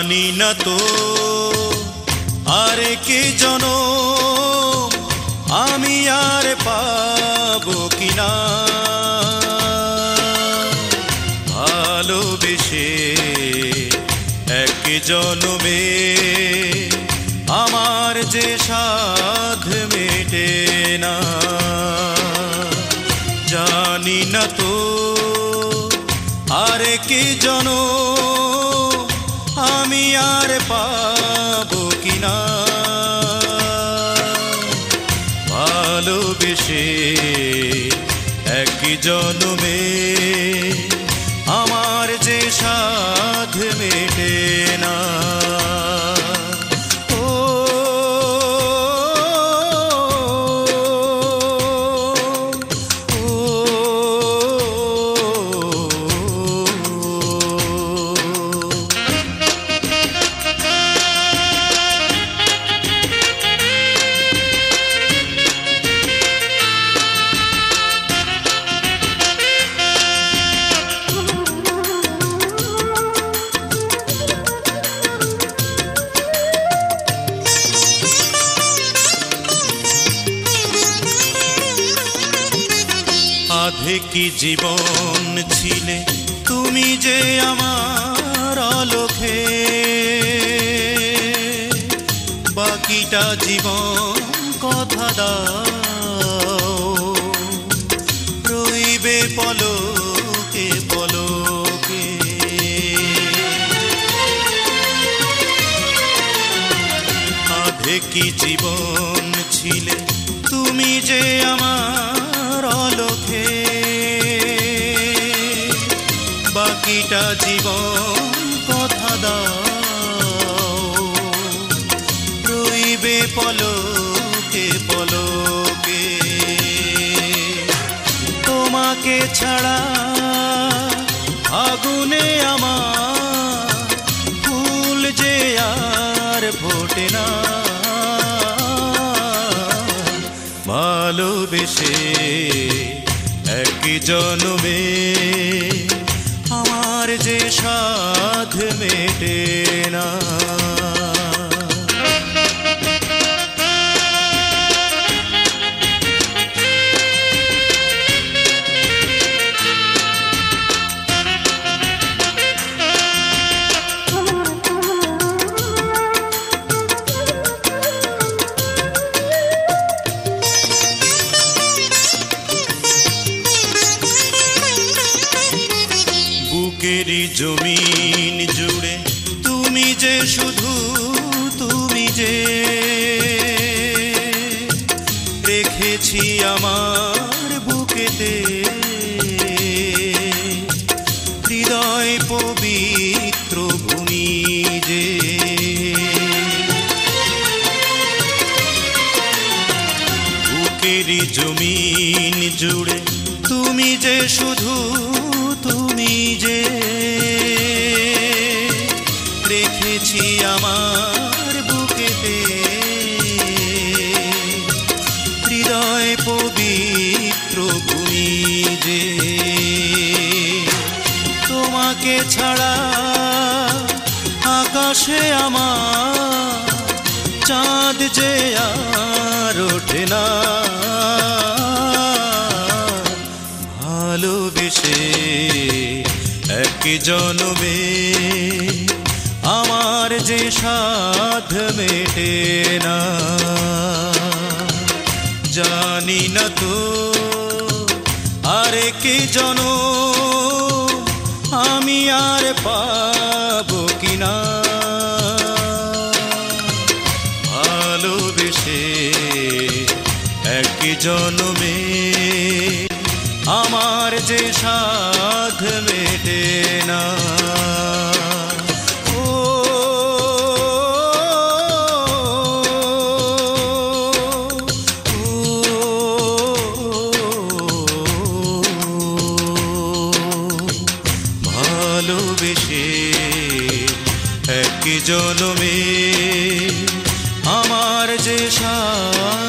জানি না তো আর কি জনম আমি আর পাবো কিনা ভালোবেসে এক জনমে আমার যে সাধ মেটে না জানি না তো আর কি জনম আমি আর পাবো কিনা ভালোবেসে এক জনমে আমার যে সাধ মেটে না আধে কি জীবন ছিলে তুমি যে আমার আলোকে বাকিটা জীবন কথা দাও রইবে পলকে পলকে আধে কি জীবন ছিলে তুমি যে আমার আলোকে বাকিটা জীবন কথা দাও রইবে পলকে পলকে তোমাকে ছাড়া আগুনে আমার ফুল যে আর ফোটে না ভালোবেসে এক জনমে আমার যে সাধ মেটে না বুকেরই জমিন জুড়ে তুমি যে শুধু তুমি যে রেখেছি আমার বুকেতে হৃদয় পবিত্র ভূমি যে বুকেরই জমিন জুড়ে তুমি যে শুধু তুমি যে রেখেছি আমার বুকেতে হৃদয় পবিত্র ভূমি যে তোমাকে ছাড়া আকাশে আমার চাঁদ যে আর ওঠে না ভালোবেসে এক জনমে আমার যে সাধ মেটে না জানি না তো আর কি জনম আমি আর পাবো কিনা ভালোবেসে এক জনমে আমার যে সাধ মেটে না ভালোবেসে এক জনমে আমার যে সাধ